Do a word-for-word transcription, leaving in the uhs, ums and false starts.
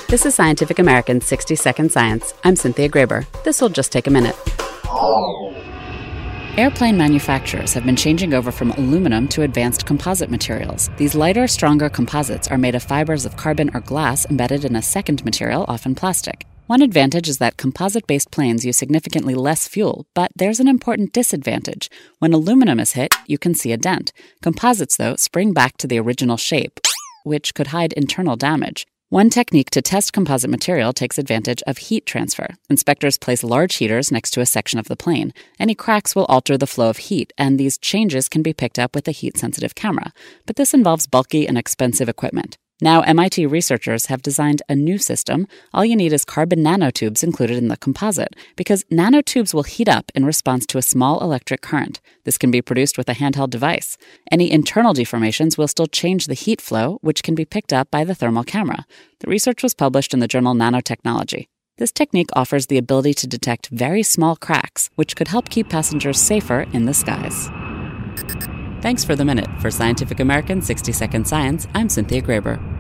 This is Scientific American's sixty second Science. I'm Cynthia Graber. This will just take a minute. Airplane manufacturers have been changing over from aluminum to advanced composite materials. These lighter, stronger composites are made of fibers of carbon or glass embedded in a second material, often plastic. One advantage is that composite-based planes use significantly less fuel, but there's an important disadvantage. When aluminum is hit, you can see a dent. Composites, though, spring back to the original shape, which could hide internal damage. One technique to test composite material takes advantage of heat transfer. Inspectors place large heaters next to a section of the plane. Any cracks will alter the flow of heat, and these changes can be picked up with a heat-sensitive camera. But this involves bulky and expensive equipment. Now, M I T researchers have designed a new system. All you need is carbon nanotubes included in the composite, because nanotubes will heat up in response to a small electric current. This can be produced with a handheld device. Any internal deformations will still change the heat flow, which can be picked up by the thermal camera. The research was published in the journal Nanotechnology. This technique offers the ability to detect very small cracks, which could help keep passengers safer in the skies. Thanks for the minute. For Scientific American sixty second Science, I'm Cynthia Graber.